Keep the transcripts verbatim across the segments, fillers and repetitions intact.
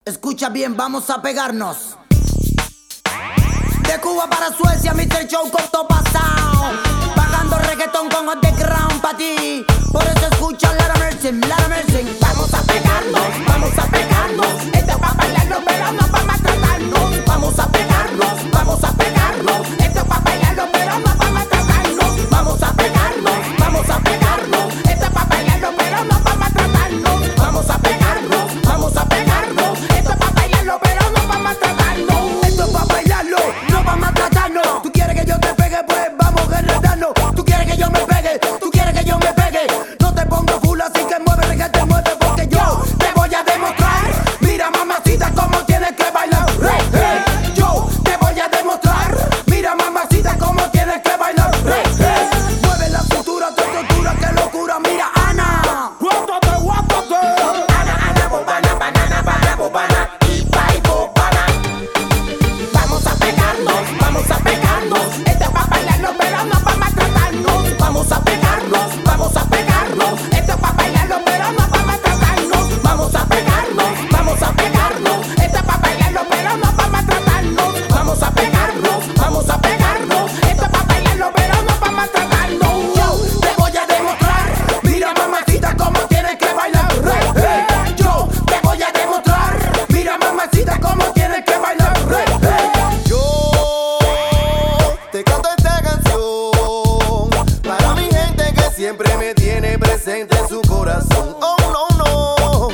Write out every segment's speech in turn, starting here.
Escucha bien, vamos a pegarnos. De Cuba para Suecia, mister Show corto pasado. Pagando reggaetón con underground pa' ti. Por eso escucha Lara Mercy, Lara Mercy. Vamos a pegarnos, vamos a pegarnos. Esto es pa' bailarlo, pero no pa' maltratarnos. Vamos a pegarnos, vamos a pegarnos. Esto es pa' bailarlo, pero no pa' maltratarnos. Vamos a pegarnos, vamos a pegarnos. Esto es pa' bailarlo, pero no pa' maltratarnos. Vamos a pegarnos, vamos a pegarnos. Esto es pa' bailarlo, pero no pa' maltratarnos. Esto es pa' bailarlo, no pa' maltratarnos. Tú quieres que yo te pegue, pues vamos a enredarnos. Tú quieres que yo me pegue, tú quieres que yo me pegue. No te pongo full, así que mueve, que te mueve, porque yo te voy a demostrar. Mira, mamacita, cómo tienes que bailar. Hey, hey. Yo te voy a demostrar. Mira, mamacita, cómo tienes que bailar. Hey, hey. Mueve la cintura, tu estructura, qué locura. Mira, Ana, guápate, guápate. Ana, Ana, bobana, banana, banana, bobana. Y bye, bobana. Vamos a pegarnos, vamos a pegarnos. Este es pa' bailarlo, pero no pa' maltratarnos. Vamos a pegarnos, vamos a pegarnos. Esto es pa' bailarlo, pero no pa' maltratarnos. Vamos a pegarnos, vamos a pegarnos. Esto es pa' bailarlo, pero no pa' maltratarnos. Vamos a pegarnos, vamos a pegarnos. Esto es pa' bailarlo, pero no pa' maltratarnos. Yo te voy a demostrar. Mira, mamacita, cómo tienes que bailar. Hey, hey. Yo te voy a demostrar. Mira, mamacita, cómo tienes que bailar. Hey, hey. Yo te canto esta canción para mi gente que siempre me tiene presente en su corazón. Oh, no, no.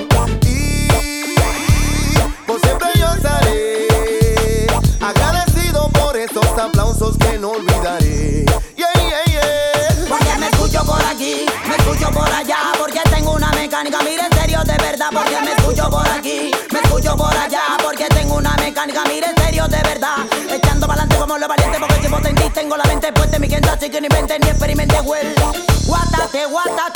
Y por siempre yo estaré agradecido por estos aplausos que no olvidaré. Yeah, yeah, yeah. Porque me escucho por aquí, me escucho por allá, porque tengo una mecánica, mira en serio de verdad. Porque me escucho por aquí, me escucho por allá, porque tengo una mecánica, mira en serio de verdad. Echando pa'lante como los valientes, porque si vos tendís, tengo la mente puesta en mi gente, así que no inventen ni experimente, well. Guátate, guátate.